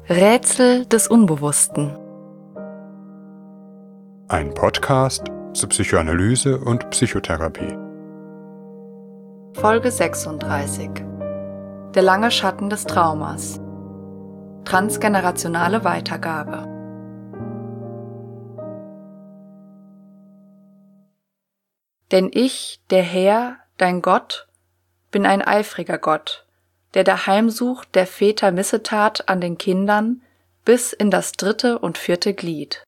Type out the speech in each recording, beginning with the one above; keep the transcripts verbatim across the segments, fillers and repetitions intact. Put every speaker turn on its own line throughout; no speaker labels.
Rätsel des Unbewussten.
Ein Podcast zur Psychoanalyse und Psychotherapie.
Folge sechsunddreißig. Der lange Schatten des Traumas. Transgenerationale Weitergabe. Denn ich, der Herr, dein Gott, bin ein eifriger Gott, der daheim sucht der Väter Missetat an den Kindern bis in das dritte und vierte Glied.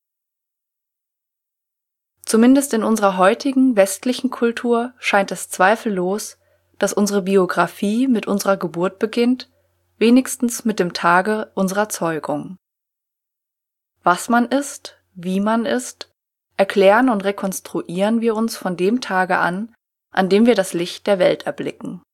Zumindest in unserer heutigen westlichen Kultur scheint es zweifellos, dass unsere Biografie mit unserer Geburt beginnt, wenigstens mit dem Tage unserer Zeugung. Was man ist, wie man ist, erklären und rekonstruieren wir uns von dem Tage an, an dem wir das Licht der Welt erblicken.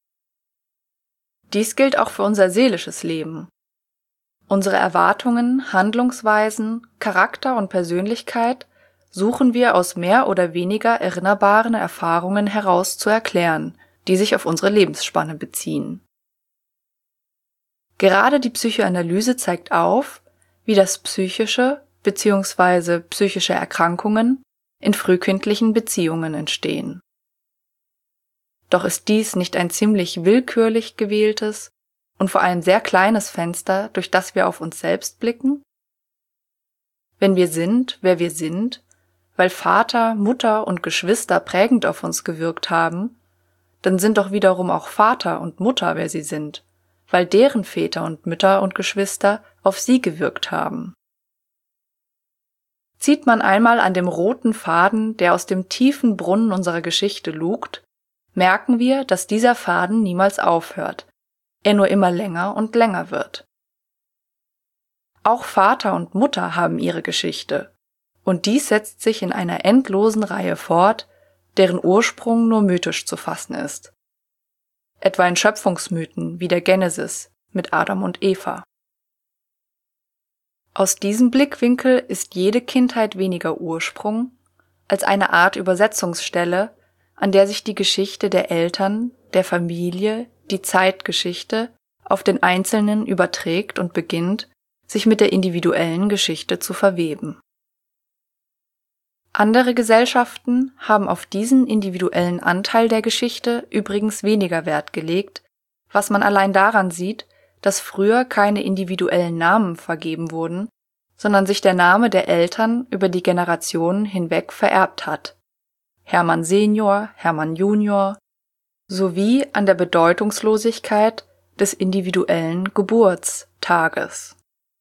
Dies gilt auch für unser seelisches Leben. Unsere Erwartungen, Handlungsweisen, Charakter und Persönlichkeit suchen wir aus mehr oder weniger erinnerbaren Erfahrungen heraus zu erklären, die sich auf unsere Lebensspanne beziehen. Gerade die Psychoanalyse zeigt auf, wie das Psychische bzw. psychische Erkrankungen in frühkindlichen Beziehungen entstehen. Doch ist dies nicht ein ziemlich willkürlich gewähltes und vor allem sehr kleines Fenster, durch das wir auf uns selbst blicken? Wenn wir sind, wer wir sind, weil Vater, Mutter und Geschwister prägend auf uns gewirkt haben, dann sind doch wiederum auch Vater und Mutter, wer sie sind, weil deren Väter und Mütter und Geschwister auf sie gewirkt haben. Zieht man einmal an dem roten Faden, der aus dem tiefen Brunnen unserer Geschichte lugt, merken wir, dass dieser Faden niemals aufhört, er nur immer länger und länger wird. Auch Vater und Mutter haben ihre Geschichte, und dies setzt sich in einer endlosen Reihe fort, deren Ursprung nur mythisch zu fassen ist. Etwa in Schöpfungsmythen wie der Genesis mit Adam und Eva. Aus diesem Blickwinkel ist jede Kindheit weniger Ursprung als eine Art Übersetzungsstelle, an der sich die Geschichte der Eltern, der Familie, die Zeitgeschichte auf den Einzelnen überträgt und beginnt, sich mit der individuellen Geschichte zu verweben. Andere Gesellschaften haben auf diesen individuellen Anteil der Geschichte übrigens weniger Wert gelegt, was man allein daran sieht, dass früher keine individuellen Namen vergeben wurden, sondern sich der Name der Eltern über die Generationen hinweg vererbt hat. Hermann Senior, Hermann Junior, sowie an der Bedeutungslosigkeit des individuellen Geburtstages.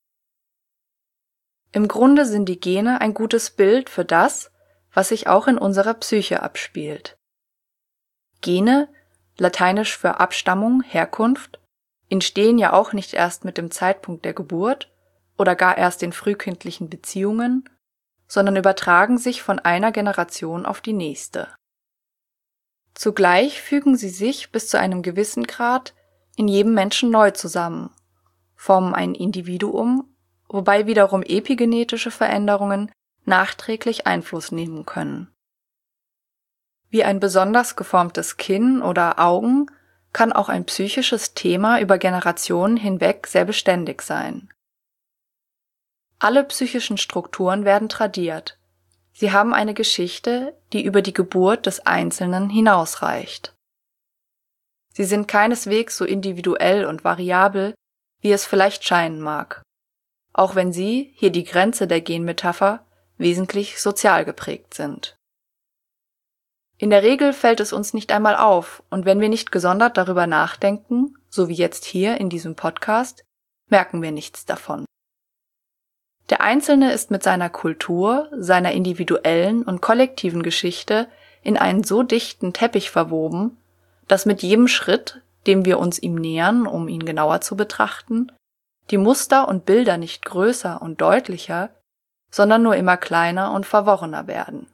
Im Grunde sind die Gene ein gutes Bild für das, was sich auch in unserer Psyche abspielt. Gene, lateinisch für Abstammung, Herkunft, entstehen ja auch nicht erst mit dem Zeitpunkt der Geburt oder gar erst in frühkindlichen Beziehungen, sondern übertragen sich von einer Generation auf die nächste. Zugleich fügen sie sich bis zu einem gewissen Grad in jedem Menschen neu zusammen, formen ein Individuum, wobei wiederum epigenetische Veränderungen nachträglich Einfluss nehmen können. Wie ein besonders geformtes Kinn oder Augen kann auch ein psychisches Thema über Generationen hinweg sehr beständig sein. Alle psychischen Strukturen werden tradiert. Sie haben eine Geschichte, die über die Geburt des Einzelnen hinausreicht. Sie sind keineswegs so individuell und variabel, wie es vielleicht scheinen mag, auch wenn sie, hier die Grenze der Genmetapher, wesentlich sozial geprägt sind. In der Regel fällt es uns nicht einmal auf, und wenn wir nicht gesondert darüber nachdenken, so wie jetzt hier in diesem Podcast, merken wir nichts davon. Der Einzelne ist mit seiner Kultur, seiner individuellen und kollektiven Geschichte in einen so dichten Teppich verwoben, dass mit jedem Schritt, dem wir uns ihm nähern, um ihn genauer zu betrachten, die Muster und Bilder nicht größer und deutlicher, sondern nur immer kleiner und verworrener werden.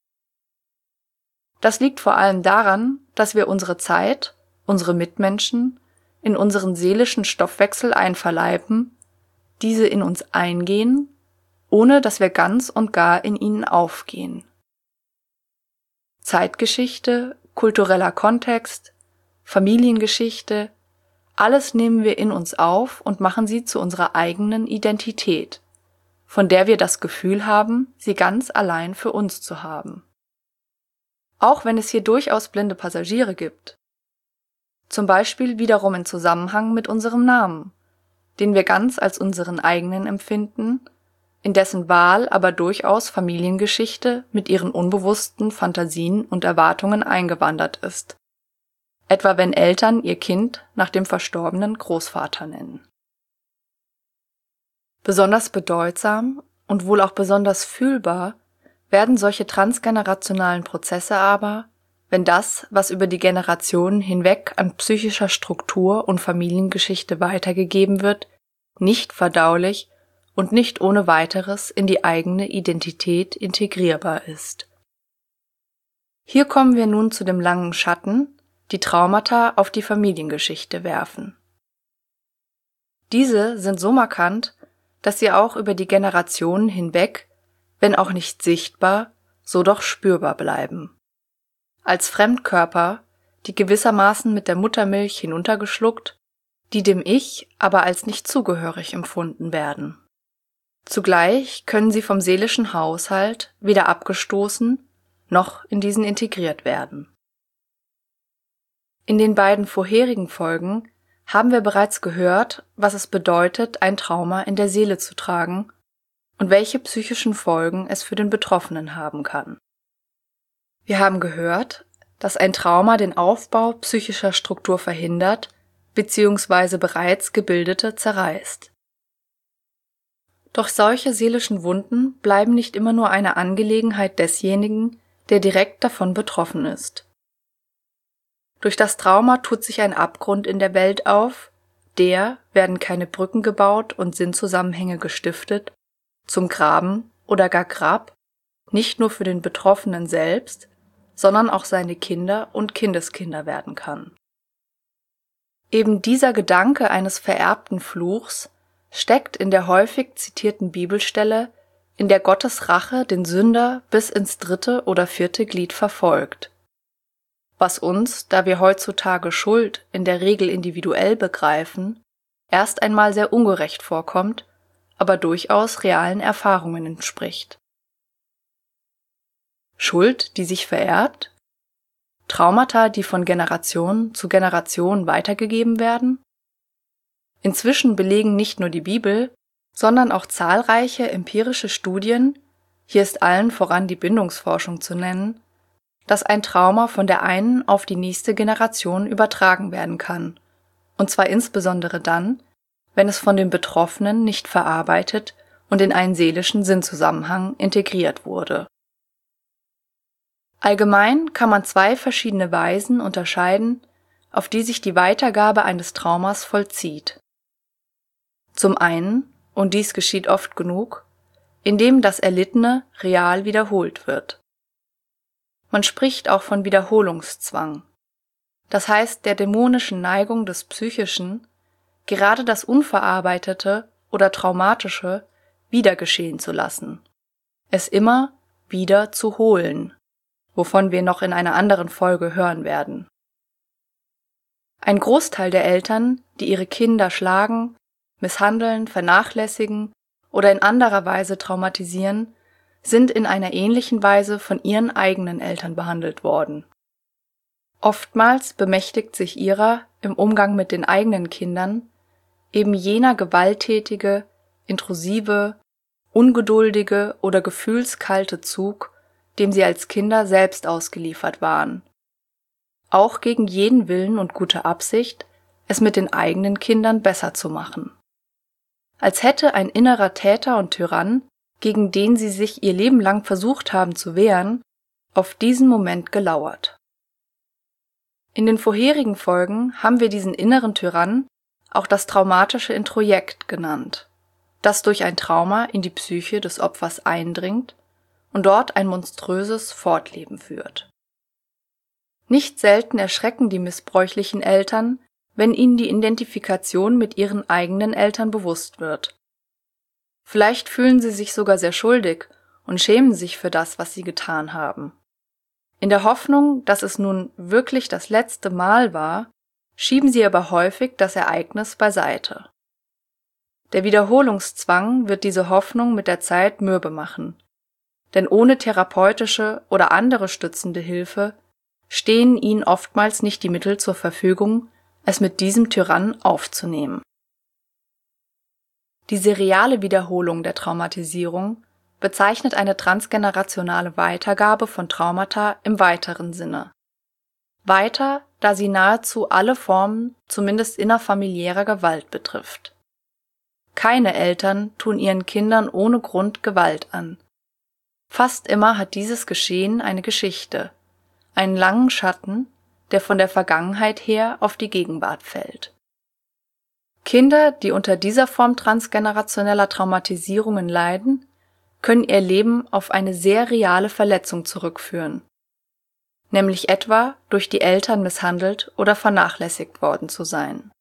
Das liegt vor allem daran, dass wir unsere Zeit, unsere Mitmenschen, in unseren seelischen Stoffwechsel einverleiben, diese in uns eingehen, ohne dass wir ganz und gar in ihnen aufgehen. Zeitgeschichte, kultureller Kontext, Familiengeschichte, Alles nehmen wir in uns auf und machen sie zu unserer eigenen Identität, von der wir das Gefühl haben, sie ganz allein für uns zu haben. Auch wenn es hier durchaus blinde Passagiere gibt. Zum Beispiel wiederum in Zusammenhang mit unserem Namen, den wir ganz als unseren eigenen empfinden, in dessen Wahl aber durchaus Familiengeschichte mit ihren unbewussten Fantasien und Erwartungen eingewandert ist. Etwa wenn Eltern ihr Kind nach dem verstorbenen Großvater nennen. Besonders bedeutsam und wohl auch besonders fühlbar werden solche transgenerationalen Prozesse aber, wenn das, was über die Generationen hinweg an psychischer Struktur und Familiengeschichte weitergegeben wird, nicht verdaulich und nicht ohne weiteres in die eigene Identität integrierbar ist. Hier kommen wir nun zu dem langen Schatten, die Traumata auf die Familiengeschichte werfen. Diese sind so markant, dass sie auch über die Generationen hinweg, wenn auch nicht sichtbar, so doch spürbar bleiben. Als Fremdkörper, die gewissermaßen mit der Muttermilch hinuntergeschluckt, die dem Ich aber als nicht zugehörig empfunden werden. Zugleich können sie vom seelischen Haushalt weder abgestoßen noch in diesen integriert werden. In den beiden vorherigen Folgen haben wir bereits gehört, was es bedeutet, ein Trauma in der Seele zu tragen und welche psychischen Folgen es für den Betroffenen haben kann. Wir haben gehört, dass ein Trauma den Aufbau psychischer Struktur verhindert bzw. bereits gebildete zerreißt. Doch solche seelischen Wunden bleiben nicht immer nur eine Angelegenheit desjenigen, der direkt davon betroffen ist. Durch das Trauma tut sich ein Abgrund in der Welt auf, der, werden keine Brücken gebaut und Sinnzusammenhänge gestiftet, zum Graben oder gar Grab, nicht nur für den Betroffenen selbst, sondern auch seine Kinder und Kindeskinder werden kann. Eben dieser Gedanke eines vererbten Fluchs steckt in der häufig zitierten Bibelstelle, in der Gottes Rache den Sünder bis ins dritte oder vierte Glied verfolgt. Was uns, da wir heutzutage Schuld in der Regel individuell begreifen, erst einmal sehr ungerecht vorkommt, aber durchaus realen Erfahrungen entspricht. Schuld, die sich vererbt? Traumata, die von Generation zu Generation weitergegeben werden? Inzwischen belegen nicht nur die Bibel, sondern auch zahlreiche empirische Studien, hier ist allen voran die Bindungsforschung zu nennen, dass ein Trauma von der einen auf die nächste Generation übertragen werden kann, und zwar insbesondere dann, wenn es von den Betroffenen nicht verarbeitet und in einen seelischen Sinnzusammenhang integriert wurde. Allgemein kann man zwei verschiedene Weisen unterscheiden, auf die sich die Weitergabe eines Traumas vollzieht. Zum einen, und dies geschieht oft genug, indem das Erlittene real wiederholt wird. Man spricht auch von Wiederholungszwang, das heißt der dämonischen Neigung des Psychischen, gerade das Unverarbeitete oder Traumatische wieder geschehen zu lassen, es immer wieder zu holen, wovon wir noch in einer anderen Folge hören werden. Ein Großteil der Eltern, die ihre Kinder schlagen, misshandeln, vernachlässigen oder in anderer Weise traumatisieren, sind in einer ähnlichen Weise von ihren eigenen Eltern behandelt worden. Oftmals bemächtigt sich ihrer im Umgang mit den eigenen Kindern eben jener gewalttätige, intrusive, ungeduldige oder gefühlskalte Zug, dem sie als Kinder selbst ausgeliefert waren. Auch gegen jeden Willen und gute Absicht, es mit den eigenen Kindern besser zu machen. Als hätte ein innerer Täter und Tyrann, gegen den sie sich ihr Leben lang versucht haben zu wehren, auf diesen Moment gelauert. In den vorherigen Folgen haben wir diesen inneren Tyrann auch das traumatische Introjekt genannt, das durch ein Trauma in die Psyche des Opfers eindringt und dort ein monströses Fortleben führt. Nicht selten erschrecken die missbräuchlichen Eltern, wenn ihnen die Identifikation mit ihren eigenen Eltern bewusst wird. Vielleicht fühlen sie sich sogar sehr schuldig und schämen sich für das, was sie getan haben. In der Hoffnung, dass es nun wirklich das letzte Mal war, schieben sie aber häufig das Ereignis beiseite. Der Wiederholungszwang wird diese Hoffnung mit der Zeit mürbe machen, denn ohne therapeutische oder andere stützende Hilfe stehen ihnen oftmals nicht die Mittel zur Verfügung, es mit diesem Tyrannen aufzunehmen. Die seriale Wiederholung der Traumatisierung bezeichnet eine transgenerationale Weitergabe von Traumata im weiteren Sinne. Weiter, da sie nahezu alle Formen zumindest innerfamiliärer Gewalt betrifft. Keine Eltern tun ihren Kindern ohne Grund Gewalt an. Fast immer hat dieses Geschehen eine Geschichte, einen langen Schatten, der von der Vergangenheit her auf die Gegenwart fällt. Kinder, die unter dieser Form transgenerationeller Traumatisierungen leiden, können ihr Leben auf eine sehr reale Verletzung zurückführen, nämlich etwa durch die Eltern misshandelt oder vernachlässigt worden zu sein.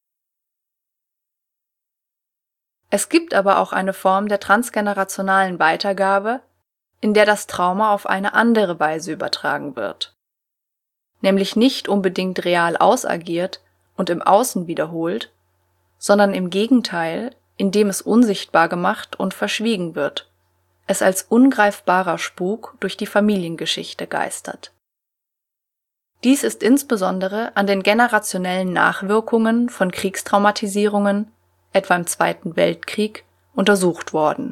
Es gibt aber auch eine Form der transgenerationalen Weitergabe, in der das Trauma auf eine andere Weise übertragen wird, nämlich nicht unbedingt real ausagiert und im Außen wiederholt, sondern im Gegenteil, indem es unsichtbar gemacht und verschwiegen wird, es als ungreifbarer Spuk durch die Familiengeschichte geistert. Dies ist insbesondere an den generationellen Nachwirkungen von Kriegstraumatisierungen, etwa im Zweiten Weltkrieg, untersucht worden.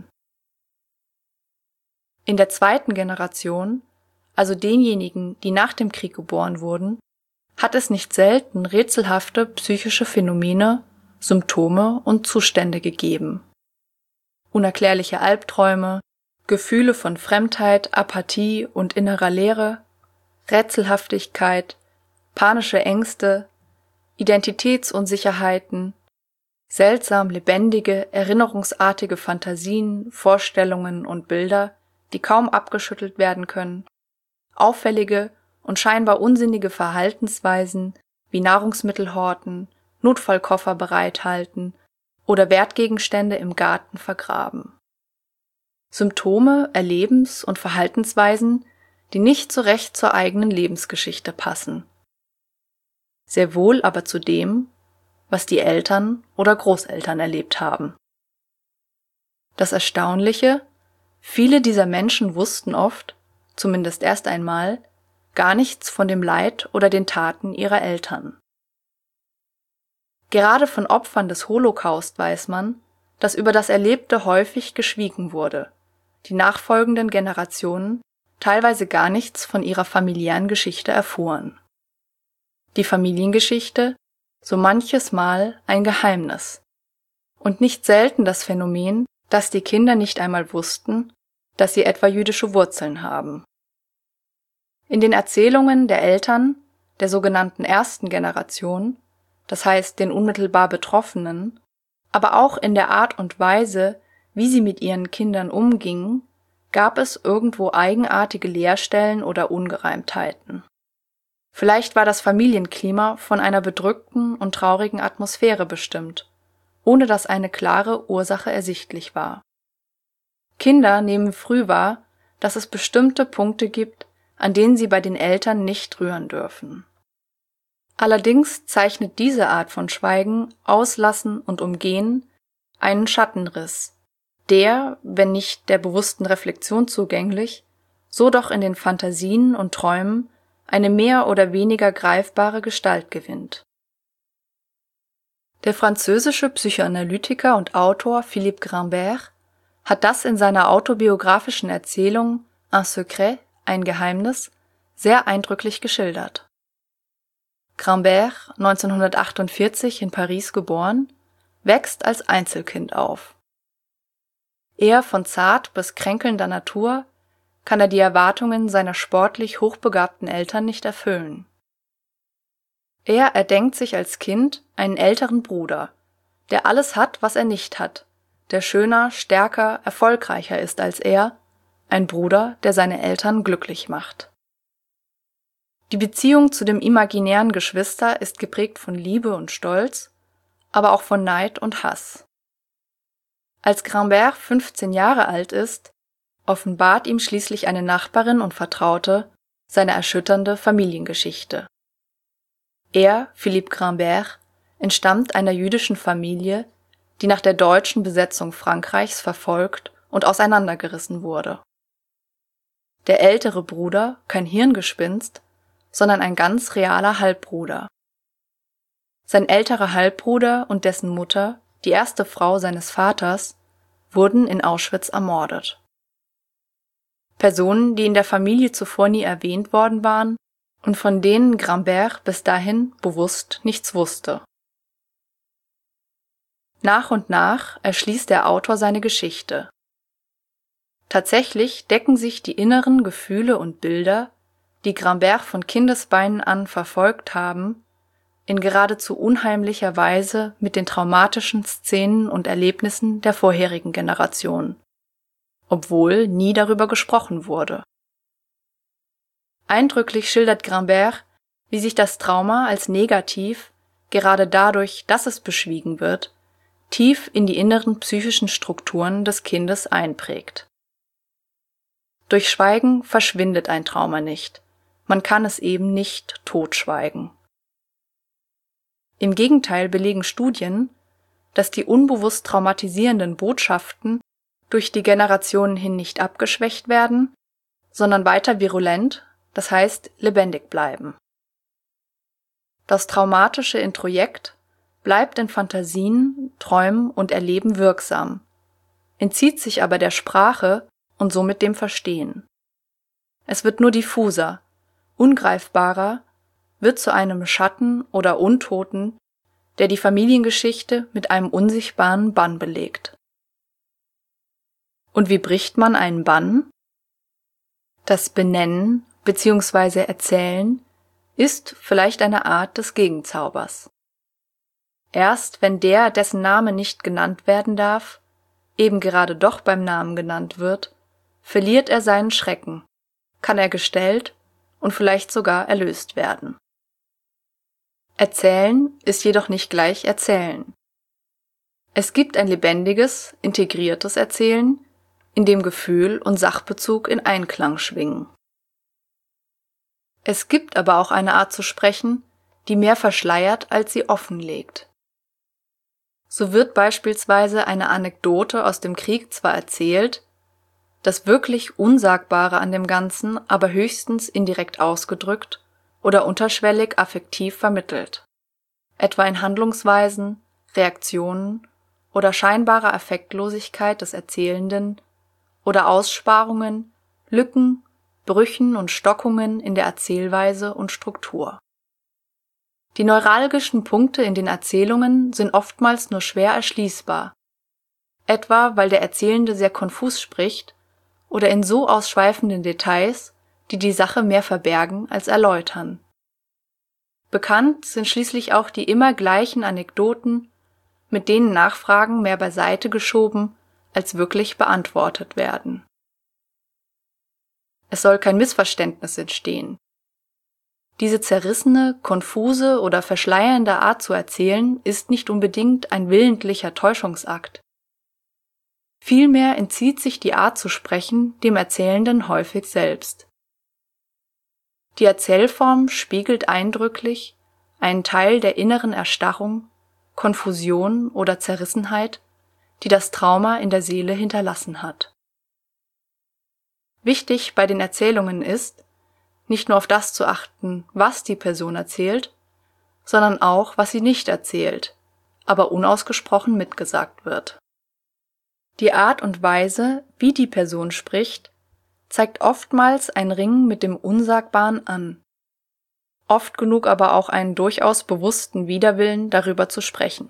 In der zweiten Generation, also denjenigen, die nach dem Krieg geboren wurden, hat es nicht selten rätselhafte psychische Phänomene, Symptome und Zustände gegeben. Unerklärliche Albträume, Gefühle von Fremdheit, Apathie und innerer Leere, Rätselhaftigkeit, panische Ängste, Identitätsunsicherheiten, seltsam lebendige, erinnerungsartige Fantasien, Vorstellungen und Bilder, die kaum abgeschüttelt werden können, auffällige und scheinbar unsinnige Verhaltensweisen wie Nahrungsmittelhorten, Notfallkoffer bereithalten oder Wertgegenstände im Garten vergraben. Symptome, Erlebens- und Verhaltensweisen, die nicht so recht zur eigenen Lebensgeschichte passen. Sehr wohl aber zu dem, was die Eltern oder Großeltern erlebt haben. Das Erstaunliche: Viele dieser Menschen wussten oft, zumindest erst einmal, gar nichts von dem Leid oder den Taten ihrer Eltern. Gerade von Opfern des Holocaust weiß man, dass über das Erlebte häufig geschwiegen wurde, die nachfolgenden Generationen teilweise gar nichts von ihrer familiären Geschichte erfuhren. Die Familiengeschichte, so manches Mal ein Geheimnis. Und nicht selten das Phänomen, dass die Kinder nicht einmal wussten, dass sie etwa jüdische Wurzeln haben. In den Erzählungen der Eltern, der sogenannten ersten Generation, das heißt den unmittelbar Betroffenen, aber auch in der Art und Weise, wie sie mit ihren Kindern umgingen, gab es irgendwo eigenartige Leerstellen oder Ungereimtheiten. Vielleicht war das Familienklima von einer bedrückten und traurigen Atmosphäre bestimmt, ohne dass eine klare Ursache ersichtlich war. Kinder nehmen früh wahr, dass es bestimmte Punkte gibt, an denen sie bei den Eltern nicht rühren dürfen. Allerdings zeichnet diese Art von Schweigen, Auslassen und Umgehen einen Schattenriss, der, wenn nicht der bewussten Reflexion zugänglich, so doch in den Fantasien und Träumen eine mehr oder weniger greifbare Gestalt gewinnt. Der französische Psychoanalytiker und Autor Philippe Grimbert hat das in seiner autobiografischen Erzählung Un secret, ein Geheimnis, sehr eindrücklich geschildert. Grimbert, neunzehnhundertachtundvierzig in Paris geboren, wächst als Einzelkind auf. Eher von zart bis kränkelnder Natur kann er die Erwartungen seiner sportlich hochbegabten Eltern nicht erfüllen. Er erdenkt sich als Kind einen älteren Bruder, der alles hat, was er nicht hat, der schöner, stärker, erfolgreicher ist als er, ein Bruder, der seine Eltern glücklich macht. Die Beziehung zu dem imaginären Geschwister ist geprägt von Liebe und Stolz, aber auch von Neid und Hass. Als Grimbert fünfzehn Jahre alt ist, offenbart ihm schließlich eine Nachbarin und Vertraute seine erschütternde Familiengeschichte. Er, Philippe Grimbert, entstammt einer jüdischen Familie, die nach der deutschen Besetzung Frankreichs verfolgt und auseinandergerissen wurde. Der ältere Bruder, kein Hirngespinst, sondern ein ganz realer Halbbruder. Sein älterer Halbbruder und dessen Mutter, die erste Frau seines Vaters, wurden in Auschwitz ermordet. Personen, die in der Familie zuvor nie erwähnt worden waren und von denen Grimbert bis dahin bewusst nichts wusste. Nach und nach erschließt der Autor seine Geschichte. Tatsächlich decken sich die inneren Gefühle und Bilder, die Grimbert von Kindesbeinen an verfolgt haben, in geradezu unheimlicher Weise mit den traumatischen Szenen und Erlebnissen der vorherigen Generation, obwohl nie darüber gesprochen wurde. Eindrücklich schildert Grimbert, wie sich das Trauma als negativ, gerade dadurch, dass es beschwiegen wird, tief in die inneren psychischen Strukturen des Kindes einprägt. Durch Schweigen verschwindet ein Trauma nicht, man kann es eben nicht totschweigen. Im Gegenteil belegen Studien, dass die unbewusst traumatisierenden Botschaften durch die Generationen hin nicht abgeschwächt werden, sondern weiter virulent, das heißt lebendig bleiben. Das traumatische Introjekt bleibt in Fantasien, Träumen und Erleben wirksam, entzieht sich aber der Sprache und somit dem Verstehen. Es wird nur diffuser, ungreifbarer, wird zu einem Schatten oder Untoten, der die Familiengeschichte mit einem unsichtbaren Bann belegt. Und wie bricht man einen Bann? Das Benennen bzw. Erzählen ist vielleicht eine Art des Gegenzaubers. Erst wenn der, dessen Name nicht genannt werden darf, eben gerade doch beim Namen genannt wird, verliert er seinen Schrecken, kann er gestellt und vielleicht sogar erlöst werden. Erzählen ist jedoch nicht gleich Erzählen. Es gibt ein lebendiges, integriertes Erzählen, in dem Gefühl und Sachbezug in Einklang schwingen. Es gibt aber auch eine Art zu sprechen, die mehr verschleiert, als sie offenlegt. So wird beispielsweise eine Anekdote aus dem Krieg zwar erzählt, das wirklich Unsagbare an dem Ganzen aber höchstens indirekt ausgedrückt oder unterschwellig affektiv vermittelt, etwa in Handlungsweisen, Reaktionen oder scheinbarer Affektlosigkeit des Erzählenden oder Aussparungen, Lücken, Brüchen und Stockungen in der Erzählweise und Struktur. Die neuralgischen Punkte in den Erzählungen sind oftmals nur schwer erschließbar, etwa weil der Erzählende sehr konfus spricht oder in so ausschweifenden Details, die die Sache mehr verbergen als erläutern. Bekannt sind schließlich auch die immer gleichen Anekdoten, mit denen Nachfragen mehr beiseite geschoben als wirklich beantwortet werden. Es soll kein Missverständnis entstehen. Diese zerrissene, konfuse oder verschleiernde Art zu erzählen ist nicht unbedingt ein willentlicher Täuschungsakt. Vielmehr entzieht sich die Art zu sprechen dem Erzählenden häufig selbst. Die Erzählform spiegelt eindrücklich einen Teil der inneren Erstarrung, Konfusion oder Zerrissenheit, die das Trauma in der Seele hinterlassen hat. Wichtig bei den Erzählungen ist, nicht nur auf das zu achten, was die Person erzählt, sondern auch, was sie nicht erzählt, aber unausgesprochen mitgesagt wird. Die Art und Weise, wie die Person spricht, zeigt oftmals ein Ringen mit dem Unsagbaren an, oft genug aber auch einen durchaus bewussten Widerwillen, darüber zu sprechen.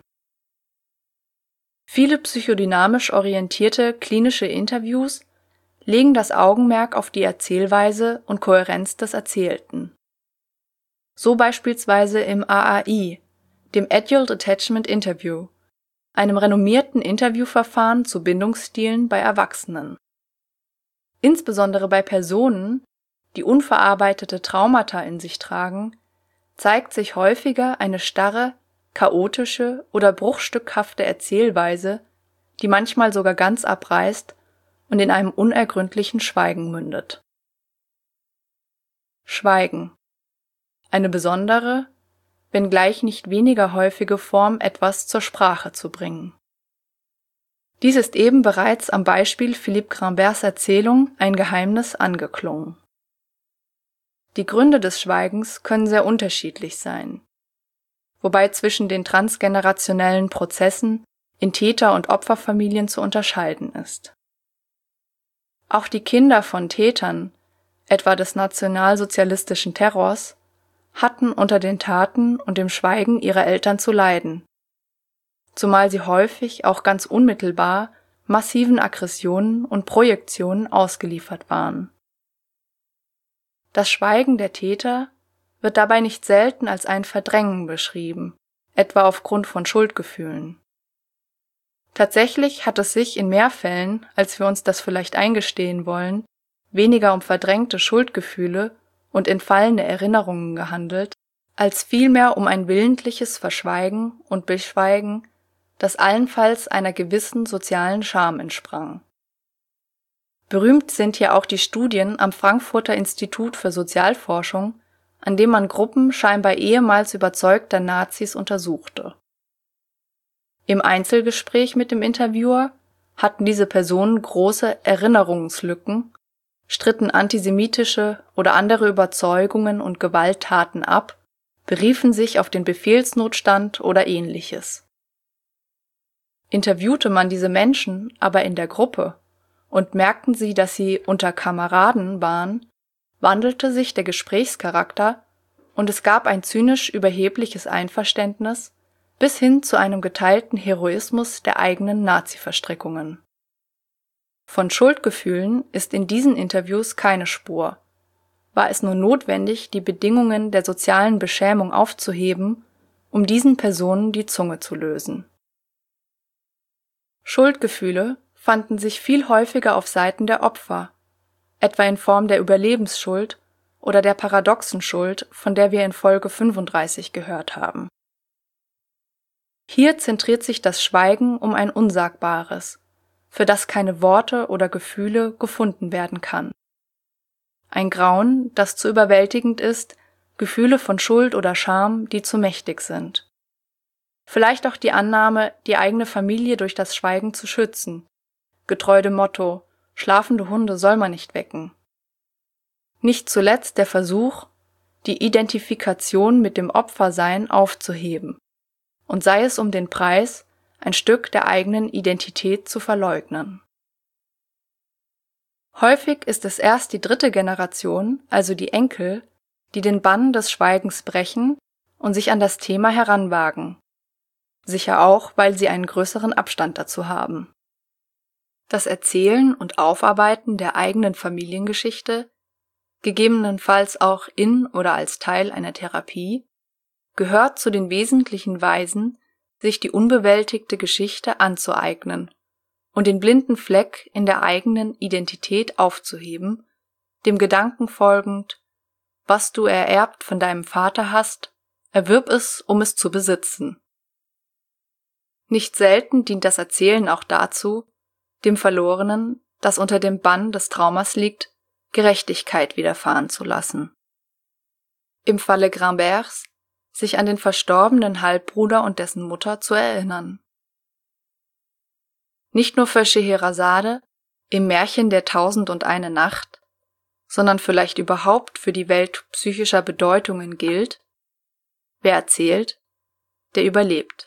Viele psychodynamisch orientierte klinische Interviews legen das Augenmerk auf die Erzählweise und Kohärenz des Erzählten. So beispielsweise im A A I, dem Adult Attachment Interview, einem renommierten Interviewverfahren zu Bindungsstilen bei Erwachsenen. Insbesondere bei Personen, die unverarbeitete Traumata in sich tragen, zeigt sich häufiger eine starre, chaotische oder bruchstückhafte Erzählweise, die manchmal sogar ganz abreißt und in einem unergründlichen Schweigen mündet. Schweigen. Eine besondere, wenngleich nicht weniger häufige Form etwas zur Sprache zu bringen. Dies ist eben bereits am Beispiel Philippe Gramberts Erzählung Ein Geheimnis angeklungen. Die Gründe des Schweigens können sehr unterschiedlich sein, wobei zwischen den transgenerationellen Prozessen in Täter- und Opferfamilien zu unterscheiden ist. Auch die Kinder von Tätern, etwa des nationalsozialistischen Terrors, hatten unter den Taten und dem Schweigen ihrer Eltern zu leiden, zumal sie häufig auch ganz unmittelbar massiven Aggressionen und Projektionen ausgeliefert waren. Das Schweigen der Täter wird dabei nicht selten als ein Verdrängen beschrieben, etwa aufgrund von Schuldgefühlen. Tatsächlich hat es sich in mehr Fällen, als wir uns das vielleicht eingestehen wollen, weniger um verdrängte Schuldgefühle und entfallene Erinnerungen gehandelt, als vielmehr um ein willentliches Verschweigen und Beschweigen, das allenfalls einer gewissen sozialen Scham entsprang. Berühmt sind hier auch die Studien am Frankfurter Institut für Sozialforschung, an dem man Gruppen scheinbar ehemals überzeugter Nazis untersuchte. Im Einzelgespräch mit dem Interviewer hatten diese Personen große Erinnerungslücken, stritten antisemitische oder andere Überzeugungen und Gewalttaten ab, beriefen sich auf den Befehlsnotstand oder Ähnliches. Interviewte man diese Menschen aber in der Gruppe und merkten sie, dass sie unter Kameraden waren, wandelte sich der Gesprächscharakter und es gab ein zynisch überhebliches Einverständnis bis hin zu einem geteilten Heroismus der eigenen Nazi-Verstrickungen. Von Schuldgefühlen ist in diesen Interviews keine Spur. War es nur notwendig, die Bedingungen der sozialen Beschämung aufzuheben, um diesen Personen die Zunge zu lösen. Schuldgefühle fanden sich viel häufiger auf Seiten der Opfer, etwa in Form der Überlebensschuld oder der paradoxen Schuld, von der wir in Folge fünfunddreißig gehört haben. Hier zentriert sich das Schweigen um ein Unsagbares, für das keine Worte oder Gefühle gefunden werden kann. Ein Grauen, das zu überwältigend ist, Gefühle von Schuld oder Scham, die zu mächtig sind. Vielleicht auch die Annahme, die eigene Familie durch das Schweigen zu schützen, getreu dem Motto, schlafende Hunde soll man nicht wecken. Nicht zuletzt der Versuch, die Identifikation mit dem Opfersein aufzuheben, und sei es um den Preis, ein Stück der eigenen Identität zu verleugnen. Häufig ist es erst die dritte Generation, also die Enkel, die den Bann des Schweigens brechen und sich an das Thema heranwagen, sicher auch, weil sie einen größeren Abstand dazu haben. Das Erzählen und Aufarbeiten der eigenen Familiengeschichte, gegebenenfalls auch in oder als Teil einer Therapie, gehört zu den wesentlichen Weisen, sich die unbewältigte Geschichte anzueignen und den blinden Fleck in der eigenen Identität aufzuheben, dem Gedanken folgend, was du ererbt von deinem Vater hast, erwirb es, um es zu besitzen. Nicht selten dient das Erzählen auch dazu, dem Verlorenen, das unter dem Bann des Traumas liegt, Gerechtigkeit widerfahren zu lassen. Im Falle Gramberts sich an den verstorbenen Halbbruder und dessen Mutter zu erinnern. Nicht nur für Scheherazade im Märchen der Tausend und eine Nacht, sondern vielleicht überhaupt für die Welt psychischer Bedeutungen gilt: Wer erzählt, der überlebt.